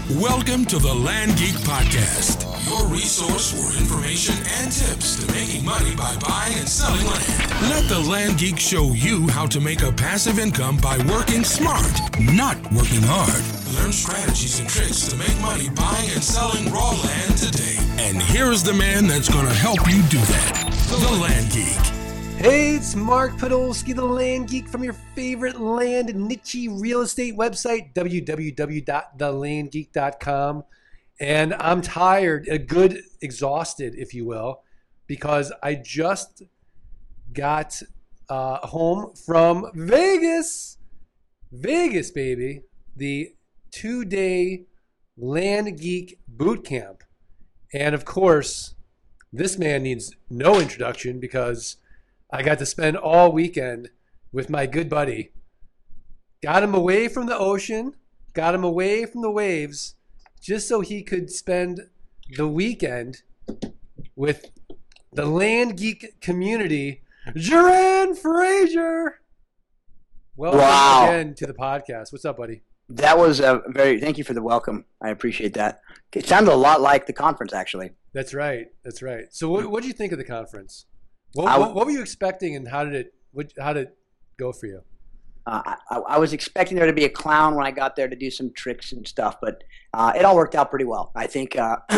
Welcome to the Land Geek Podcast, your resource for information and tips to making money by buying and selling land. Let the Land Geek show you how to make a passive income by working smart, not working hard. Learn strategies and tricks to make money buying and selling raw land today. And here's the man that's going to help you do that, the Land Geek. Hey, it's Mark Podolsky, the Land Geek, from your favorite land niche real estate website, www.thelandgeek.com. And I'm tired, exhausted, if you will, because I just got home from Vegas. Vegas, baby. The 2-day Land Geek boot camp. And of course, this man needs no introduction because I got to spend all weekend with my good buddy. Got him away from the ocean, got him away from the waves, just so he could spend the weekend with the Land Geek community. Jaran Frazier! Welcome again to the podcast. What's up, buddy? That was thank you for the welcome. I appreciate that. It sounded a lot like the conference, actually. That's right. So what did you think of the conference? What were you expecting, and how did it go for you? I was expecting there to be a clown when I got there to do some tricks and stuff, but it all worked out pretty well. I think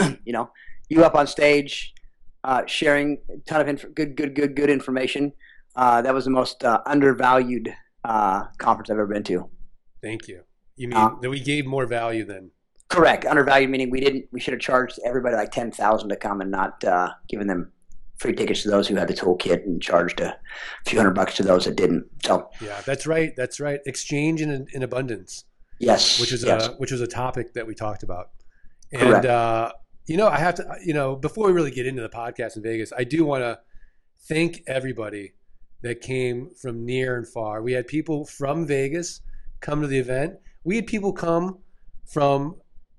you up on stage, sharing a ton of good information. That was the most undervalued conference I've ever been to. Thank you. You mean that we gave more value than? Correct. Undervalued meaning we should have charged everybody like $10,000 to come and not given them free tickets to those who had the toolkit and charged a few $100 to those that didn't. So yeah, that's right. Exchange in abundance. Yes, which was a topic that we talked about. Correct. And I have to before we really get into the podcast in Vegas, I do want to thank everybody that came from near and far. We had people from Vegas come to the event. We had people come from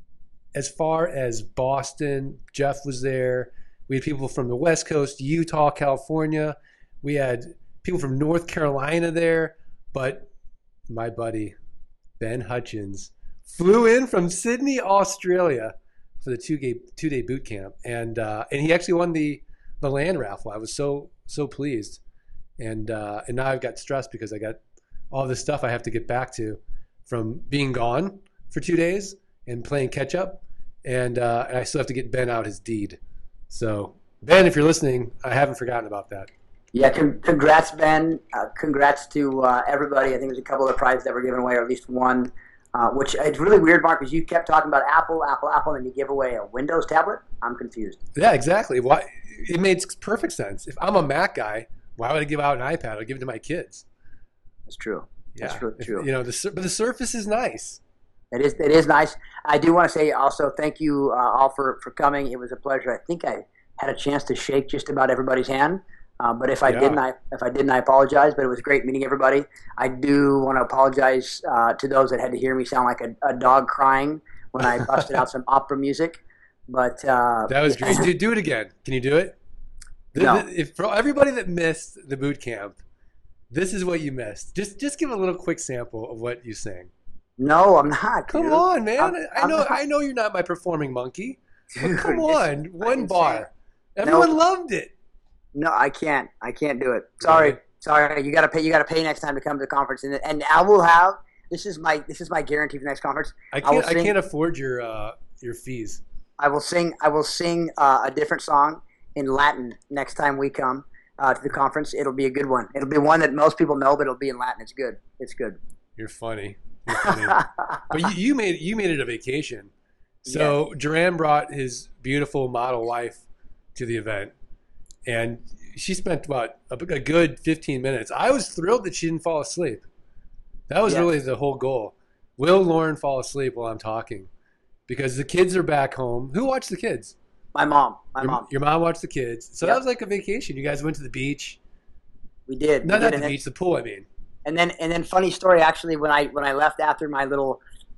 as far as Boston. Jeff was there. We had people from the West Coast, Utah, California. We had people from North Carolina there. But my buddy, Ben Hutchins, flew in from Sydney, Australia for the two-day boot camp. And he actually won the land raffle. I was so pleased. And now I've got stressed because I got all this stuff I have to get back to from being gone for 2 days and playing catch up. And I still have to get Ben out his deed. So, Ben, if you're listening, I haven't forgotten about that. Yeah, congrats, Ben. Congrats to everybody. I think there's a couple of prizes that were given away, or at least one, which it's really weird, Mark, because you kept talking about Apple, and you give away a Windows tablet. I'm confused. Yeah, exactly. Why? It made perfect sense. If I'm a Mac guy, why would I give out an iPad? I'd give it to my kids. That's true. Yeah. That's true. But the Surface is nice. It is nice. I do want to say also thank you all for coming. It was a pleasure. I think I had a chance to shake just about everybody's hand. But if I didn't, I apologize. But it was great meeting everybody. I do want to apologize to those that had to hear me sound like a dog crying when I busted out some opera music. But that was great. Do it again. Can you do it? No. For everybody that missed the boot camp, this is what you missed. Just give a little quick sample of what you sang. No, I'm not. Come dude. on, man. I know you're not my performing monkey. Dude, come on, one bar. Everyone loved it. No, I can't do it. Sorry. You gotta pay next time to come to the conference, and I will have. This is my guarantee for the next conference. I can't afford your fees. I will sing a different song in Latin next time we come to the conference. It'll be a good one. It'll be one that most people know, but it'll be in Latin. It's good. You're funny. But you made it a vacation. So yeah. Duran brought his beautiful model wife to the event, and she spent a good 15 minutes. I was thrilled that she didn't fall asleep. That was really the whole goal. Will Lauren fall asleep while I'm talking? Because the kids are back home. Who watched the kids? My mom. Your mom watched the kids. So that was like a vacation. You guys went to the beach. We did. Not the beach, the pool, I mean. And then funny story, actually, when I left after my little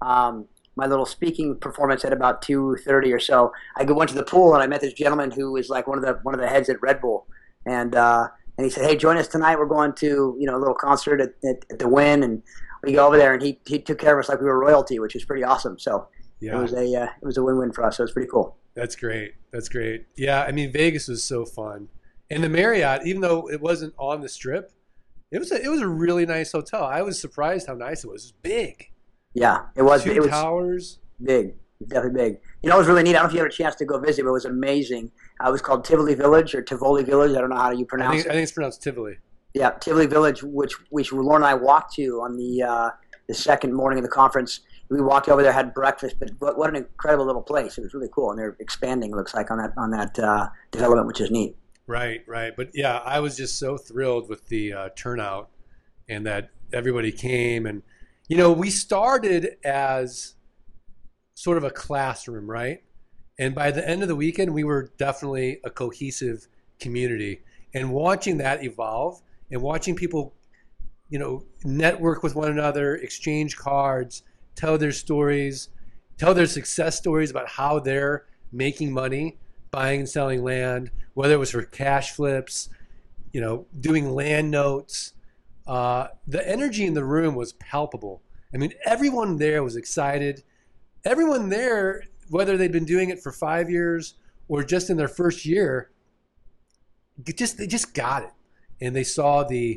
speaking performance at about 2:30 or so, I went to the pool and I met this gentleman who was like one of the heads at Red Bull, and he said, "Hey, join us tonight. We're going to a little concert at the Wynn," and we go over there, and he took care of us like we were royalty, which is pretty awesome. So it was a win-win for us. So it's pretty cool. That's great. That's great. Yeah, I mean, Vegas was so fun, and the Marriott, even though it wasn't on the Strip, it was a really nice hotel. I was surprised how nice it was. It was big. Yeah, it was. Two towers. Big, definitely big. You know, it was really neat. I don't know if you had a chance to go visit, but it was amazing. It was called Tivoli Village or Tivoli Village. I don't know how you pronounce it. I think it's pronounced Tivoli. Yeah, Tivoli Village, which Lauren and I walked to on the second morning of the conference. We walked over there, had breakfast, but what an incredible little place. It was really cool, and they're expanding, it looks like, on that development, which is neat. Right. But yeah, I was just so thrilled with the turnout and that everybody came. And, you know, we started as sort of a classroom, right? And by the end of the weekend, we were definitely a cohesive community. And watching that evolve and watching people, you know, network with one another, exchange cards, tell their stories, tell their success stories about how they're making money buying and selling land, whether it was for cash flips, you know, doing land notes. The energy in the room was palpable. I mean, everyone there was excited. Everyone there, whether they'd been doing it for 5 years or just in their first year, they just got it. And they saw the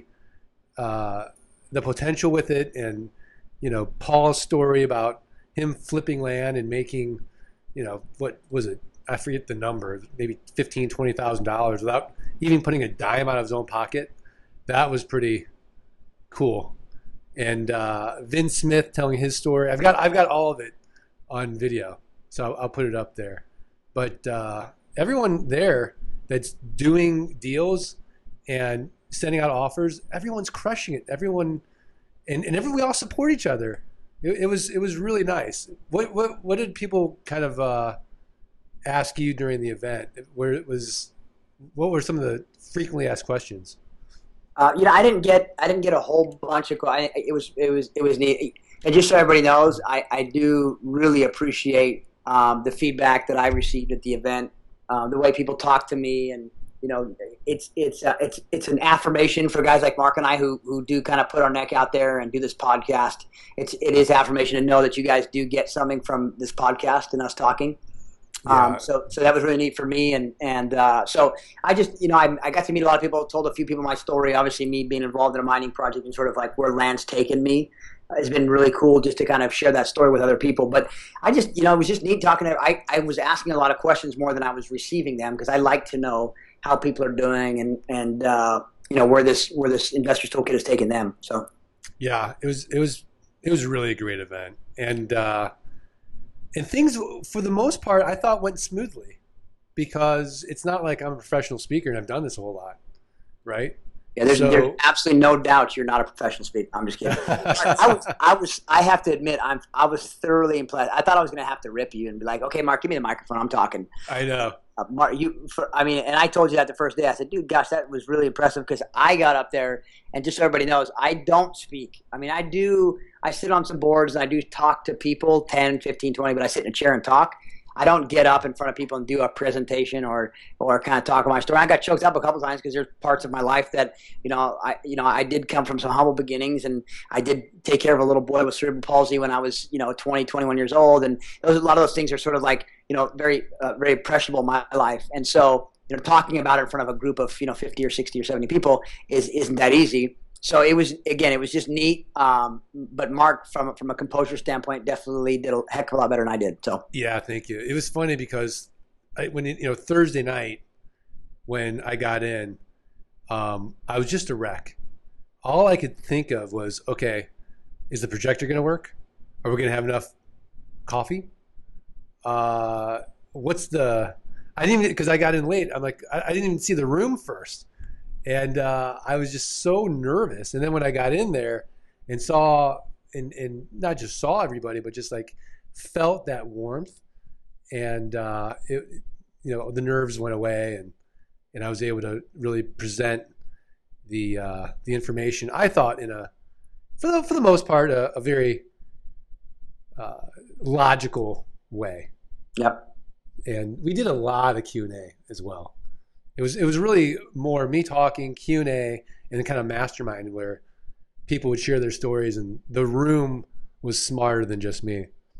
potential with it. And, you know, Paul's story about him flipping land and making, you know, what was it? I forget the number, maybe $15,000, $20,000 without even putting a dime out of his own pocket. That was pretty cool. And Vince Smith telling his story. I've got all of it on video, so I'll put it up there. But everyone there that's doing deals and sending out offers, everyone's crushing it. Everyone, and we all support each other. It was really nice. What did people kind of ask you during the event? What were some of the frequently asked questions? You know, I didn't get a whole bunch of. It was neat. And just so everybody knows, I do really appreciate the feedback that I received at the event, the way people talk to me, and you know, it's an affirmation for guys like Mark and I who do kind of put our neck out there and do this podcast. It is affirmation to know that you guys do get something from this podcast and us talking. Yeah. So that was really neat for me, and so I just, you know, I got to meet a lot of people, told a few people my story. Obviously, me being involved in a mining project and sort of like where land's taken me has been really cool just to kind of share that story with other people. But I just, you know, it was just neat talking to. I was asking a lot of questions more than I was receiving them because I like to know how people are doing and you know where this Investors Toolkit has taken them. So yeah, it was really a great event, and things, for the most part, I thought went smoothly because it's not like I'm a professional speaker and I've done this a whole lot, right? Yeah, there's absolutely no doubt you're not a professional speaker. I'm just kidding. I have to admit, I was thoroughly impressed. I thought I was going to have to rip you and be like, okay, Mark, give me the microphone. I'm talking. I know. Mark, and I told you that the first day. I said, dude, gosh, that was really impressive because I got up there, and just so everybody knows, I don't speak. I mean, I sit on some boards and I do talk to people, 10, 15, 20, but I sit in a chair and talk. I don't get up in front of people and do a presentation or kind of talk about my story. I got choked up a couple times because there's parts of my life that, I did come from some humble beginnings, and I did take care of a little boy with cerebral palsy when I was, 20, 21 years old. And a lot of those things are sort of like, very, very impressionable in my life. And so, talking about it in front of a group of, 50 or 60 or 70 people isn't that easy. So it was just neat. But Mark, from a composure standpoint, definitely did a heck of a lot better than I did. So yeah, thank you. It was funny because Thursday night when I got in, I was just a wreck. All I could think of was, okay, is the projector going to work? Are we going to have enough coffee? I didn't even, because I got in late. I'm like, I didn't even see the room first. And I was just so nervous. And then when I got in there and saw, and not just saw everybody, but just like felt that warmth, and the nerves went away, and I was able to really present the information. I thought for the most part, a very logical way. Yep. And we did a lot of Q&A as well. It was really more me talking, Q&A, and kind of mastermind where people would share their stories, and the room was smarter than just me.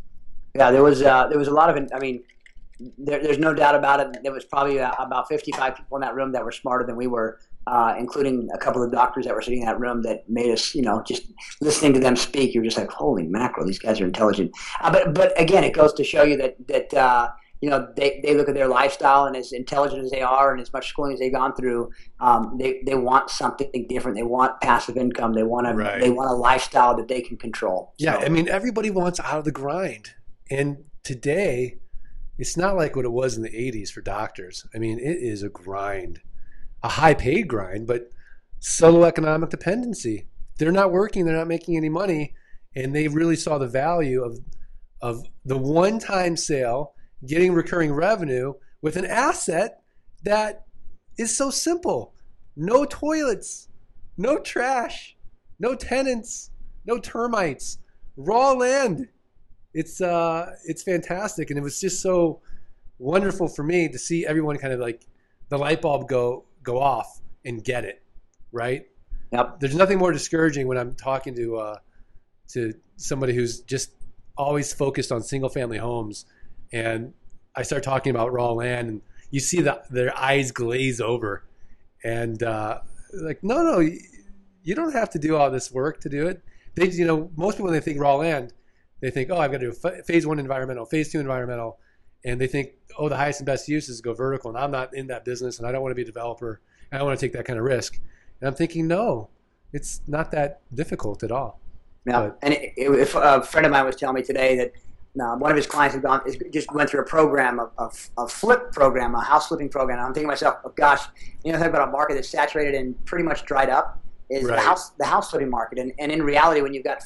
Yeah, there was a lot of, I mean, there's no doubt about it. There was probably about 55 people in that room that were smarter than we were, including a couple of doctors that were sitting in that room that made us, just listening to them speak, you're just like, holy mackerel, these guys are intelligent. But again, it goes to show you that they look at their lifestyle, and as intelligent as they are and as much schooling as they've gone through, they want something different. They want passive income. They want a lifestyle that they can control. Yeah, I mean, everybody wants out of the grind. And today, it's not like what it was in the 80s for doctors. I mean, it is a grind, a high-paid grind, but subtle economic dependency. They're not working. They're not making any money. And they really saw the value of the one-time sale, getting recurring revenue with an asset that is so simple. No toilets, no trash, no tenants, no termites, raw land. It's fantastic, and it was just so wonderful for me to see everyone kind of like the light bulb go off and get it, right? Yep. There's nothing more discouraging when I'm talking to somebody who's just always focused on single family homes, and I start talking about raw land, and you see their eyes glaze over, and like, no, you don't have to do all this work to do it. They, most people, when they think raw land, they think, oh, I've got to do phase 1 environmental, phase 2 environmental, and they think, oh, the highest and best use is to go vertical, and I'm not in that business, and I don't want to be a developer, and I don't want to take that kind of risk. And I'm thinking, no, it's not that difficult at all. Yeah, and if a friend of mine was telling me today that one of his clients just went through a program, a flip program, a house flipping program. And I'm thinking to myself, oh, gosh, talk about a market that's saturated and pretty much dried up is right. the house flipping market. And in reality, when you've got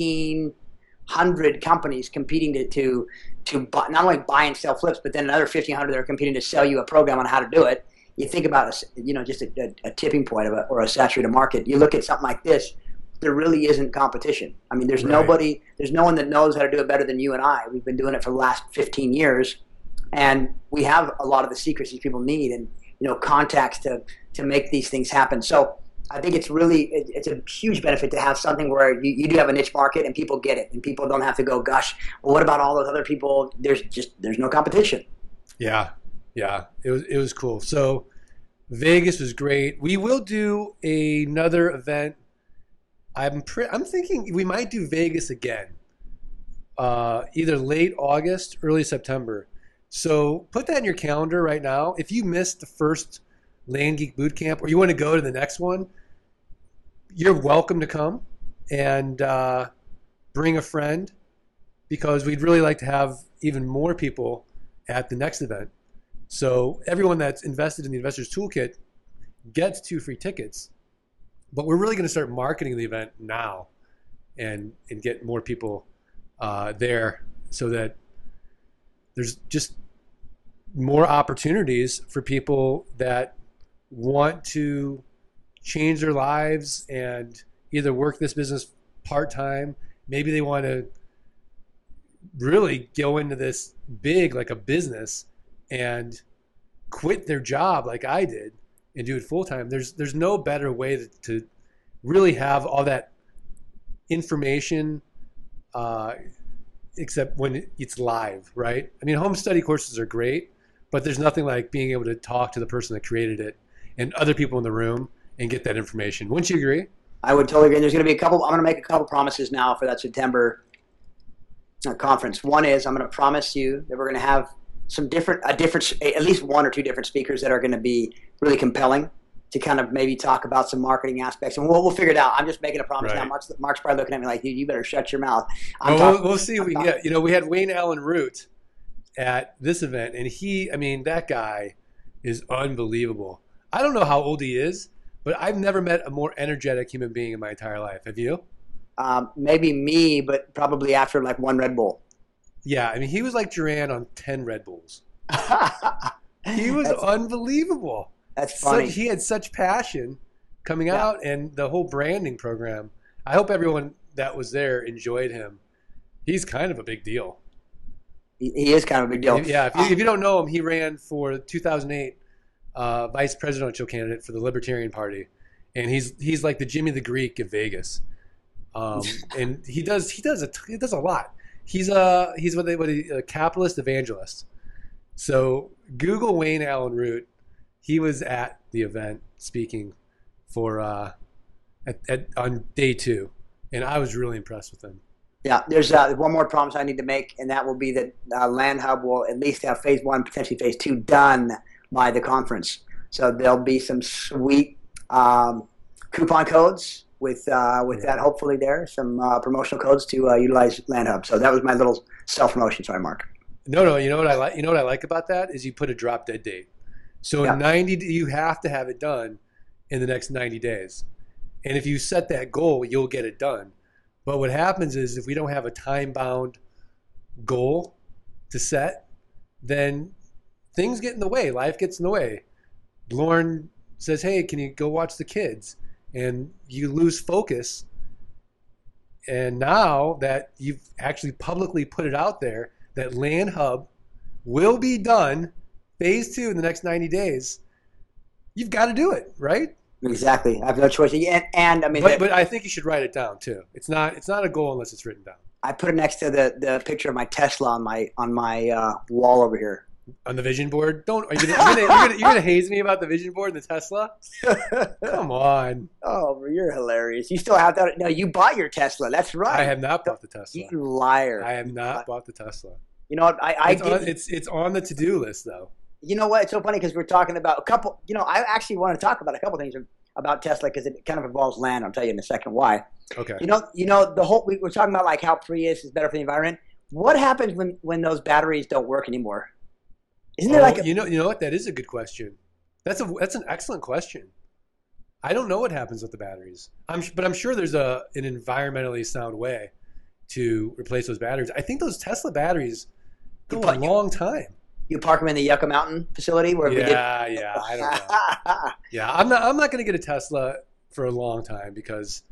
1,500 companies competing to buy, not only buy and sell flips, but then another 1,500 that are competing to sell you a program on how to do it, you think about just a tipping point or a saturated market. You look at something like this. There really isn't competition. I mean, there's no one that knows how to do it better than you and I. We've been doing it for the last 15 years, and we have a lot of the secrets these people need and, contacts to make these things happen. So I think it's a huge benefit to have something where you do have a niche market and people get it, and people don't have to go, gosh, well, what about all those other people? There's no competition. Yeah. It was cool. So Vegas was great. We will do another event. I'm thinking we might do Vegas again, either late August, early September. So put that in your calendar right now. If you missed the first Land Geek Bootcamp or you want to go to the next one, you're welcome to come and bring a friend, because we'd really like to have even more people at the next event. So everyone that's invested in the Investor's Toolkit gets 2 free tickets. But we're really going to start marketing the event now and get more people there, so that there's just more opportunities for people that want to change their lives and either work this business part-time. Maybe they want to really go into this big, like a business, and quit their job like I did and do it full-time. There's no better way to really have all that information except when it's live, right? I mean, home study courses are great, but there's nothing like being able to talk to the person that created it and other people in the room and get that information. Wouldn't you agree? I would totally agree. And there's going to be I'm going to make a couple promises now for that September conference. One is I'm going to promise you that we're going to have at least 1 or 2 different speakers that are going to be really compelling to kind of maybe talk about some marketing aspects, and we'll figure it out. I'm just making a promise now. Mark's probably looking at me like, you better shut your mouth. We'll see if we can get. We had Wayne Allen Root at this event, and that guy is unbelievable. I don't know how old he is, but I've never met a more energetic human being in my entire life. Have you? Maybe me, but probably after like 1 Red Bull. Yeah, he was like Duran on 10 Red Bulls. He was unbelievable. That's funny. He had such passion coming out, and the whole branding program. I hope everyone that was there enjoyed him. He's kind of a big deal. He is kind of a big deal. Yeah, if you don't know him, he ran for 2008 vice presidential candidate for the Libertarian Party, and he's like the Jimmy the Greek of Vegas. And he does a lot. He's a capitalist evangelist. So Google Wayne Allen Root. He was at the event speaking for on day 2, and I was really impressed with him. Yeah, there's one more promise I need to make, and that will be that Land Hub will at least have phase 1, potentially phase 2 done by the conference. So there'll be some sweet coupon codes with that hopefully there, some promotional codes to utilize Land Hub. So that was my little self-promotion. Sorry, Mark. No, you know what I like? You know what I like about that is you put a drop dead date. So in 90, you have to have it done in the next 90 days. And if you set that goal, you'll get it done. But what happens is if we don't have a time-bound goal to set, then things get in the way. Life gets in the way. Lauren says, hey, can you go watch the kids? And you lose focus. And now that you've actually publicly put it out there that Land Hub will be done, phase 2 in the next 90 days, you've got to do it, right? Exactly. I have no choice. And I mean, but I think you should write it down too. It's not a goal unless it's written down. I put it next to the picture of my Tesla on my wall over here. On the vision board? You're gonna haze me about the vision board and the Tesla? Come on. Oh, you're hilarious. You still have that? No, you bought your Tesla. That's right. I have not bought the Tesla. You liar. I have not bought the Tesla. You know what? It's on the to-do list though. You know what? It's so funny because we're talking about a couple. You know, I actually want to talk about a couple things about Tesla because it kind of involves land. I'll tell you in a second why. Okay. You know the whole. We're talking about like how Prius is better for the environment. What happens when those batteries don't work anymore? Isn't there you know what? That is a good question. That's an excellent question. I don't know what happens with the batteries. But I'm sure there's an environmentally sound way to replace those batteries. I think those Tesla batteries go a long time. You park them in the Yucca Mountain facility where we did. Yeah, I don't know. Yeah, I'm not going to get a Tesla for a long time because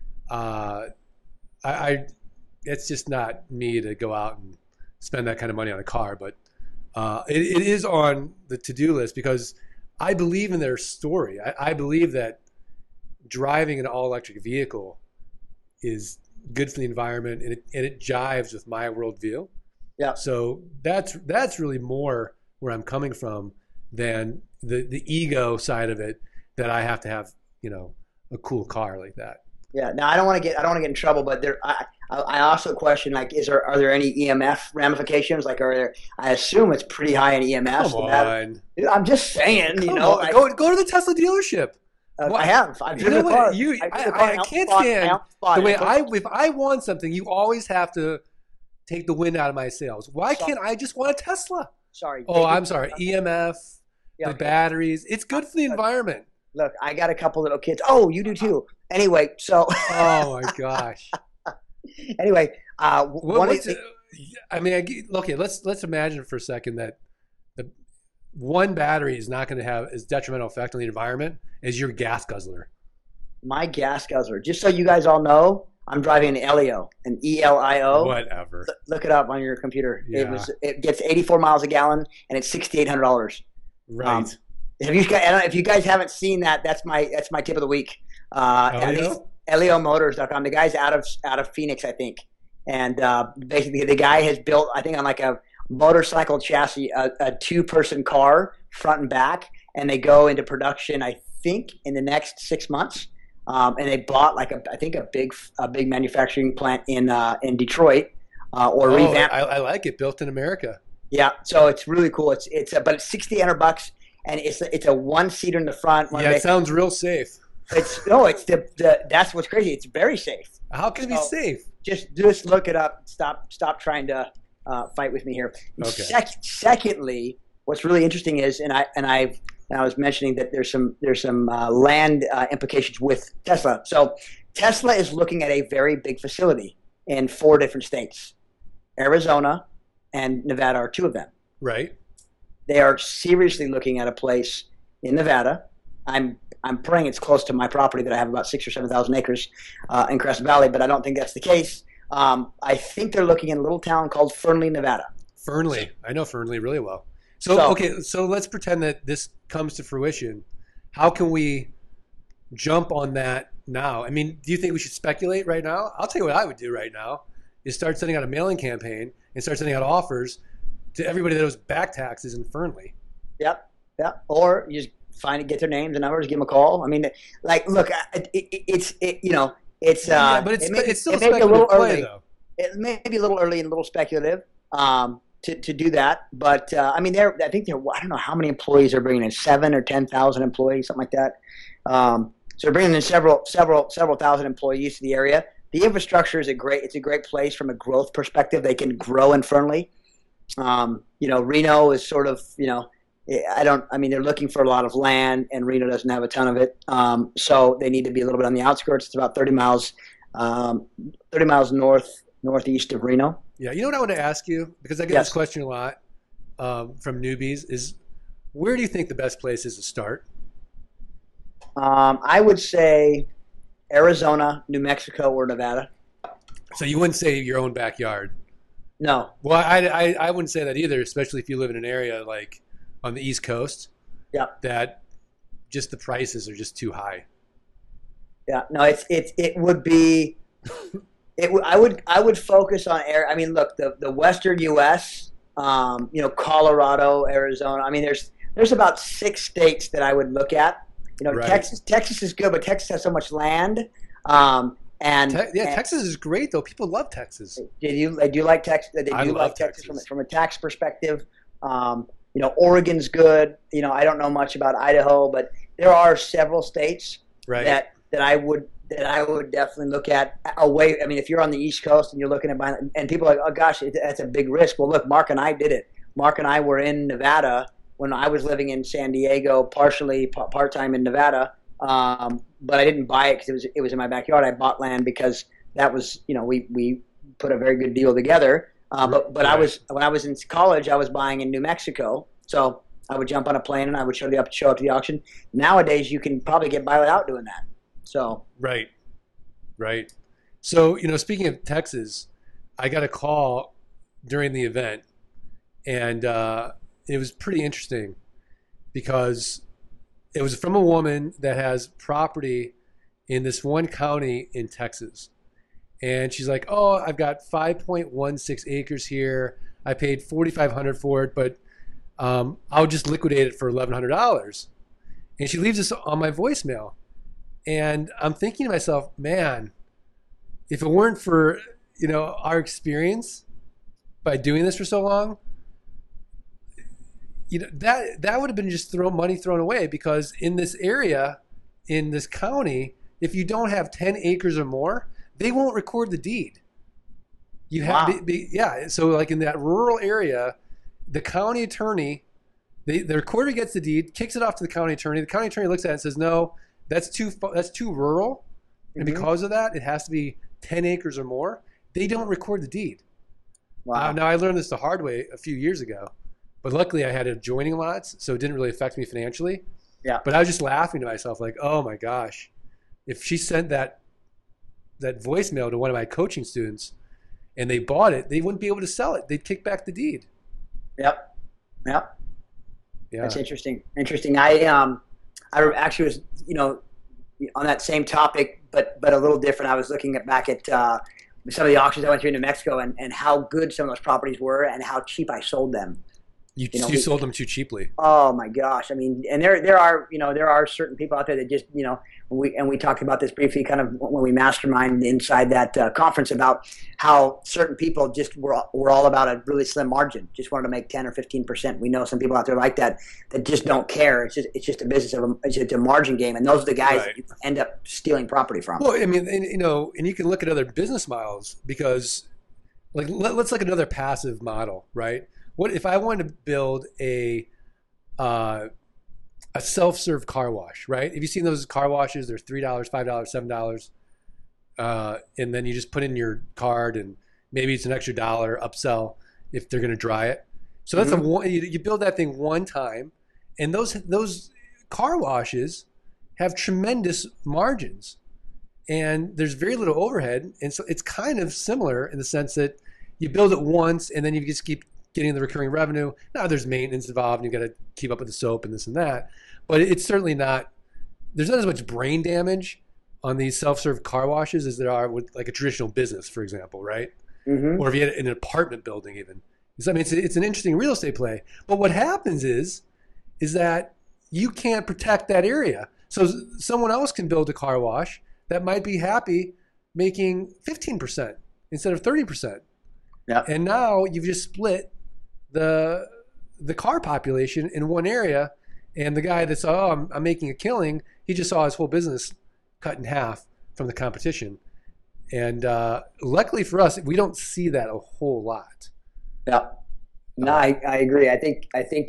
it's just not me to go out and spend that kind of money on a car. But it is on the to-do list because I believe in their story. I believe that driving an all-electric vehicle is good for the environment and it jives with my worldview. Yeah. So that's really more where I'm coming from than the ego side of it that I have to have, a cool car like that. Yeah. Now I don't want to get in trouble, but I also question like, are there any EMF ramifications? Like, I assume it's pretty high in EMFs. Come on. I'm just saying, go to the Tesla dealership. I have. I've driven the car. I can't stand the way if I want something, you always have to take the wind out of my sails. Why can't I just want a Tesla? Sorry. Oh, I'm sorry. EMF, the batteries. It's good for the environment. Look, I got a couple little kids. Oh, you do too. Anyway, so. Oh my gosh. Anyway, let's imagine for a second that the one battery is not going to have as detrimental effect on the environment as your gas guzzler. My gas guzzler. Just so you guys all know, I'm driving an Elio, an ELIO. Whatever. Look it up on your computer. Yeah. It gets 84 miles a gallon, and it's $6,800. Right. If you guys haven't seen that, that's my tip of the week. ElioMotors.com. The guy's out of Phoenix, I think, and basically the guy has built, I think, on like a motorcycle chassis, a 2-person car, front and back, and they go into production, I think, in the next 6 months. And they bought like a big manufacturing plant in Detroit, revamped. I like it, built in America. Yeah, so it's really cool. But it's $6,800, and it's a 1-seater in the front. It sounds real safe. That's what's crazy. It's very safe. How can it be safe? Just look it up. Stop trying to fight with me here. Okay. Secondly, what's really interesting is, and I was mentioning that there's some land implications with Tesla. So Tesla is looking at a very big facility in 4 different states. Arizona and Nevada are 2 of them. Right. They are seriously looking at a place in Nevada. I'm praying it's close to my property that I have about 6,000 or 7,000 acres in Crescent Valley, but I don't think that's the case. I think they're looking in a little town called Fernley, Nevada. Fernley. I know Fernley really well. So let's pretend that this comes to fruition. How can we jump on that now? I mean, do you think we should speculate right now? I'll tell you what I would do right now is start sending out a mailing campaign and start sending out offers to everybody that owes back taxes in Fernley. Yep. Or you just get their names and numbers, give them a call. I mean, like, look, but it's still a speculative play, though. It may be a little early and a little speculative to do that, but I mean, I think I don't know how many employees they're bringing in, 7,000 or 10,000 employees, something like that. So they're bringing in several thousand employees to the area. The infrastructure is it's a great place from a growth perspective. They can grow in Fernley. Reno is sort of, they're looking for a lot of land, and Reno doesn't have a ton of it. So they need to be a little bit on the outskirts. It's about 30 miles northeast of Reno. Yeah, you know what I want to ask you, because I get this question a lot from newbies, is where do you think the best place is to start? I would say Arizona, New Mexico, or Nevada. So you wouldn't say your own backyard? No. Well, I wouldn't say that either, especially if you live in an area like on the East Coast. Yeah. That just the prices are just too high. Yeah. No, it would be. I would focus on air. I mean, look, the Western U.S. Colorado, Arizona. I mean, there's about 6 states that I would look at. Right. Texas is good, but Texas has so much land. Texas is great though. People love Texas. Do you like Texas? I love Texas from a tax perspective. Oregon's good. I don't know much about Idaho, but there are several states that I would definitely look at away. I mean, if you're on the East Coast and you're looking at buying, and people are like, oh gosh, that's a big risk. Well, look, Mark and I did it. Mark and I were in Nevada when I was living in San Diego, partially part-time in Nevada. But I didn't buy it because it was in my backyard. I bought land because that was, we put a very good deal together. But when I was in college, I was buying in New Mexico. So I would jump on a plane and I would show up to the auction. Nowadays, you can probably get by without doing that. So right. So speaking of Texas, I got a call during the event, and it was pretty interesting because it was from a woman that has property in this one county in Texas. And she's like, oh, I've got 5.16 acres here. I paid $4,500 for it, but I'll just liquidate it for $1,100. And she leaves this on my voicemail. And I'm thinking to myself, man, if it weren't for, our experience by doing this for so long, that would have been just money thrown away, because in this area, in this county, if you don't have 10 acres or more, they won't record the deed. You have So like in that rural area, the county attorney, the recorder gets the deed, kicks it off to the county attorney. The county attorney looks at it and says, no, that's too rural, and because of that, it has to be 10 acres or more. They don't record the deed. Wow. Now I learned this the hard way a few years ago. But luckily I had adjoining lots, so it didn't really affect me financially. Yeah. But I was just laughing to myself like, oh my gosh, if she sent that voicemail to one of my coaching students and they bought it, they wouldn't be able to sell it. They'd kick back the deed. Yep. Yeah. That's interesting. I actually was, on that same topic, but a little different. I was looking back at some of the auctions I went through in New Mexico and how good some of those properties were and how cheap I sold them. You sold them too cheaply. Oh my gosh! I mean, and there are certain people out there that just we talked about this briefly, kind of when we mastermind inside that conference, about how certain people just were all about a really slim margin, just wanted to make 10 or 15%. We know some people out there like that just don't care. It's just a business it's just a margin game, and those are the guys that you end up stealing property from. Well, I mean, and you can look at other business models, because like let's look at another passive model, right? What if I wanted to build a self-serve car wash, right? Have you seen those car washes? They're $3, $5, $7, and then you just put in your card, and maybe it's an extra $1 upsell if they're going to dry it. So that's you build that thing one time, and those car washes have tremendous margins, and there's very little overhead, and so it's kind of similar in the sense that you build it once, and then you just keep getting the recurring revenue. Now there's maintenance involved, and you got to keep up with the soap and this and that. But it's certainly not, there's not as much brain damage on these self-serve car washes as there are with like a traditional business, for example, right? or if you had an apartment building even. I mean, it's an interesting real estate play. But what happens is that you can't protect that area. So someone else can build a car wash that might be happy making 15% instead of 30%. Yeah. And now you've just split the car population in one area, and the guy that's, I'm making a killing, he just saw his whole business cut in half from the competition. And luckily for us, we don't see that a whole lot. Yeah. No, I agree. I think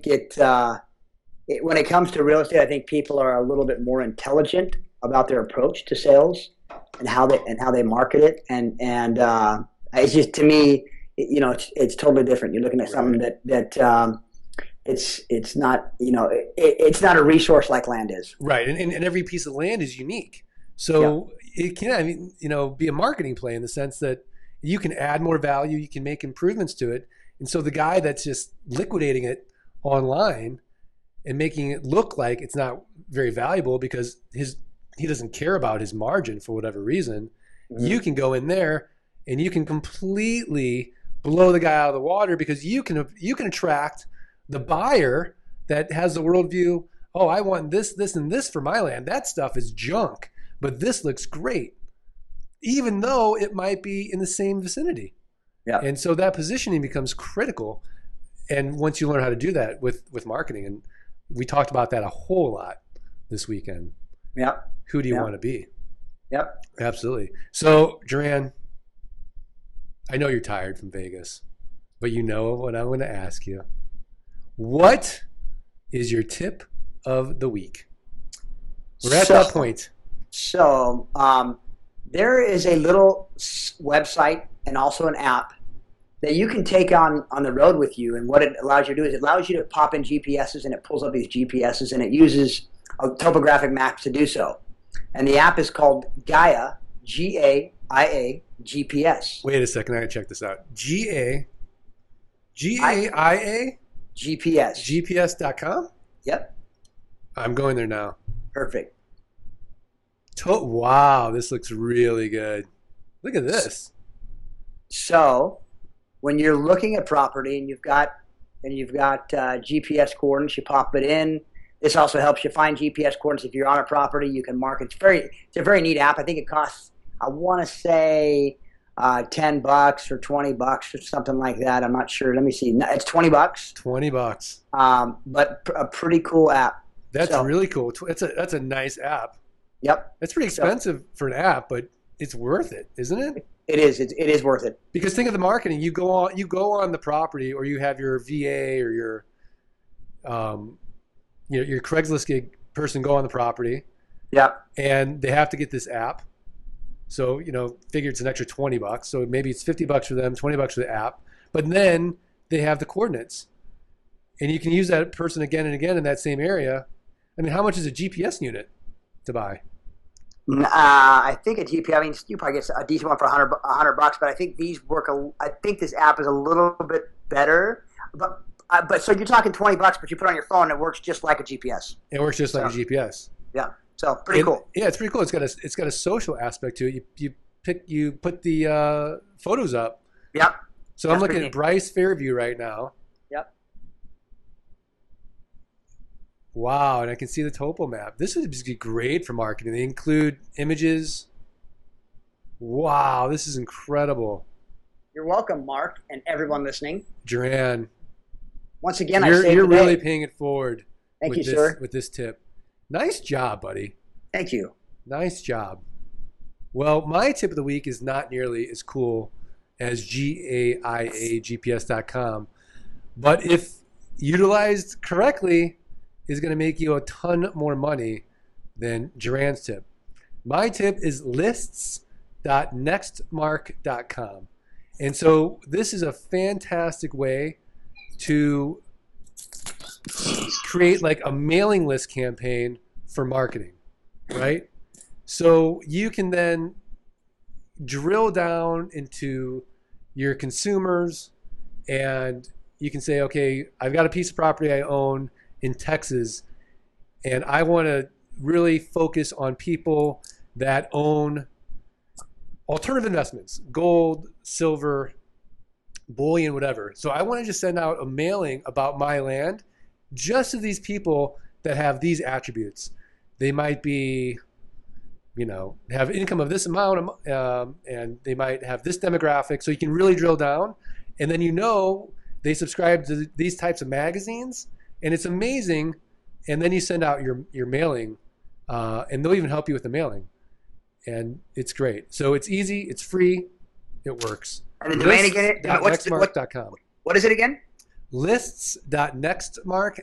when it comes to real estate, I think people are a little bit more intelligent about their approach to sales and how they market it. And it's just, to me, it's totally different. You're looking at something that it's not, it's not a resource like land is. Right. And every piece of land is unique. So it can, be a marketing play in the sense that you can add more value, you can make improvements to it. And so the guy that's just liquidating it online and making it look like it's not very valuable because he doesn't care about his margin for whatever reason, you can go in there and you can completely blow the guy out of the water because you can attract the buyer that has the worldview, oh, I want this, this, and this for my land. That stuff is junk, but this looks great, even though it might be in the same vicinity. Yeah. And so that positioning becomes critical. And once you learn how to do that with marketing, and we talked about that a whole lot this weekend. Yeah. Who do you want to be? Yep. Absolutely. So, Duran, I know you're tired from Vegas, but you know what I'm going to ask you. What is your tip of the week? We're at that point. So, there is a little website and also an app that you can take on the road with you. And what it allows you to do is it allows you to pop in GPSs, and it pulls up these GPSs, and it uses topographic maps to do so. And the app is called Gaia, Gaia GPS. Wait a second, I gotta check this out. Gaia GPS. GPS.com? Yep. I'm going there now. Perfect. Wow, this looks really good. Look at this. So, when you're looking at property and you've got GPS coordinates, you pop it in. This also helps you find GPS coordinates if you're on a property. You can mark. It's a very neat app. I think it costs, I want to say, $10 or $20 or something like that. I'm not sure. Let me see. It's $20. $20. But a pretty cool app. That's really cool. That's a nice app. Yep. It's pretty expensive for an app, but it's worth it, isn't it? It is. It is worth it. Because think of the marketing. You go on the property, or you have your VA or your Craigslist gig person go on the property. Yeah. And they have to get this app. So, figure it's an extra $20. So maybe it's $50 for them, $20 for the app. But then they have the coordinates. And you can use that person again and again in that same area. I mean, how much is a GPS unit to buy? I think a GPS, I mean, you probably get a decent one for $100, but I think these work. I think this app is a little bit better. But so you're talking $20, but you put it on your phone, and it works just like a GPS. It works just like a GPS. Yeah. So pretty cool. Yeah, it's pretty cool. It's got a social aspect to it. You put the photos up. Yep. So I'm looking at Bryce Fairview right now. Yep. Wow, and I can see the topo map. This would be great for marketing. They include images. Wow, this is incredible. You're welcome, Mark, and everyone listening. Duran. Once again, you're really paying it forward. Thank you, sir. With this tip. Nice job, buddy. Thank you. Nice job. Well, my tip of the week is not nearly as cool as GAIAGPS.com, but if utilized correctly, is going to make you a ton more money than Duran's tip. My tip is lists.nextmark.com. And so this is a fantastic way to create like a mailing list campaign for marketing, right? So you can then drill down into your consumers, and you can say, okay, I've got a piece of property I own in Texas, and I want to really focus on people that own alternative investments, gold, silver, bullion, whatever. So I want to just send out a mailing about my land just to these people that have these attributes. They might be, have income of this amount, and they might have this demographic. So you can really drill down, and then they subscribe to these types of magazines, and it's amazing. And then you send out your mailing, and they'll even help you with the mailing, and it's great. So it's easy, it's free, it works. And the domain again? Nextmark.com. What is it again? Lists.nextmark,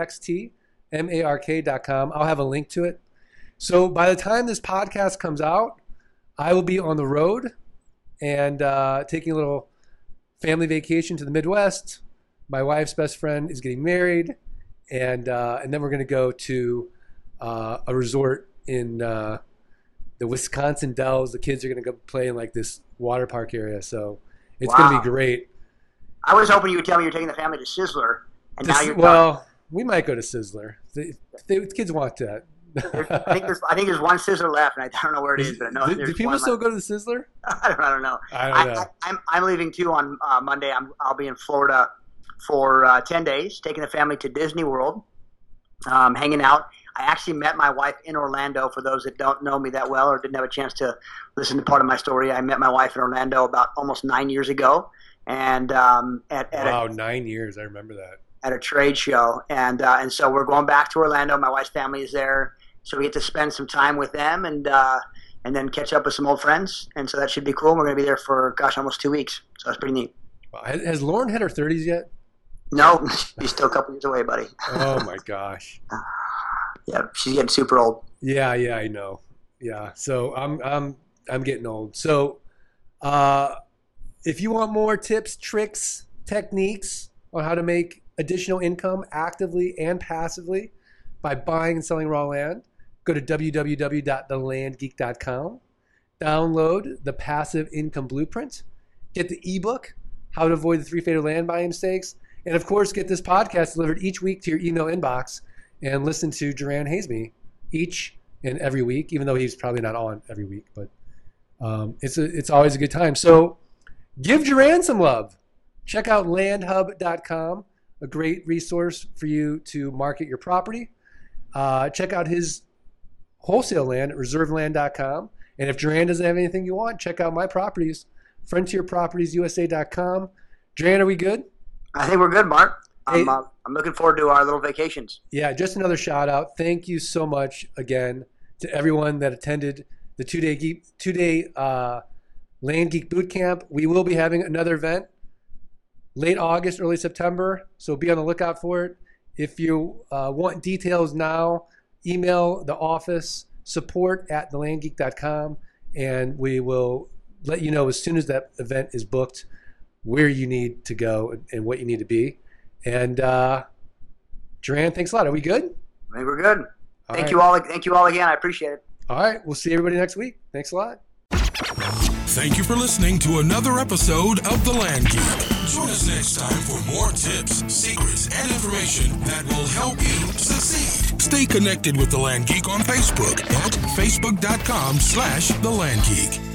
NEXTMARK.com. I'll have a link to it. So by the time this podcast comes out, I will be on the road and taking a little family vacation to the Midwest. My wife's best friend is getting married, and then we're going to go to a resort in the Wisconsin Dells. The kids are going to go play in like this water park area, so it's going to be great. I was hoping you would tell me you're taking the family to Sizzler, and now you're we might go to Sizzler. The kids want that. I think there's one Sizzler left, and I don't know where it is, but I know do people still go to the Sizzler? I don't know. I don't know. I'm leaving too on Monday. I'll be in Florida for 10 days, taking the family to Disney World, hanging out. I actually met my wife in Orlando. For those that don't know me that well or didn't have a chance to listen to part of my story, I met my wife in Orlando about almost 9 years ago, and 9 years. I remember that. At a trade show, and so we're going back to Orlando. My wife's family is there, so we get to spend some time with them, and then catch up with some old friends, and so that should be cool. We're going to be there for almost 2 weeks, so that's pretty neat. Wow. Has Lauren hit her 30s yet? No, she's still a couple years away, buddy. Oh my gosh. Yeah, she's getting super old. Yeah, I know. Yeah, so I'm getting old. So, if you want more tips, tricks, techniques on how to make additional income actively and passively by buying and selling raw land, go to www.thelandgeek.com. Download the Passive Income Blueprint. Get the ebook, How to Avoid the 3 Fatal Land Buying Mistakes. And of course, get this podcast delivered each week to your email inbox and listen to Duran Hazemy each and every week, even though he's probably not on every week. But it's always a good time. So give Duran some love. Check out landhub.com. A great resource for you to market your property. Check out his wholesale land at reserveland.com. And if Duran doesn't have anything you want, check out my properties, frontierpropertiesusa.com. Duran, are we good? I think we're good, Mark. I'm looking forward to our little vacations. Yeah, just another shout out. Thank you so much again to everyone that attended the two-day Land Geek Boot Camp. We will be having another event late August, early September, so be on the lookout for it. If you want details now, email the office, support@thelandgeek.com, and we will let you know as soon as that event is booked where you need to go and what you need to be. And Duran, thanks a lot. Are we good? I think we're good. Thank you all again. I appreciate it. All right. We'll see everybody next week. Thanks a lot. Thank you for listening to another episode of The Land Geek. Join us next time for more tips, secrets, and information that will help you succeed. Stay connected with The Land Geek on Facebook at facebook.com/The Land Geek.